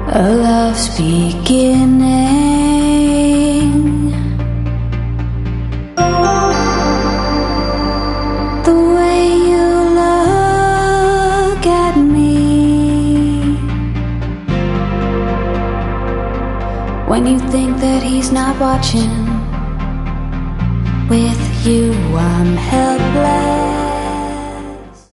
A love's beginning. The way you look at me when you think that he's not watching. With you I'm helpless.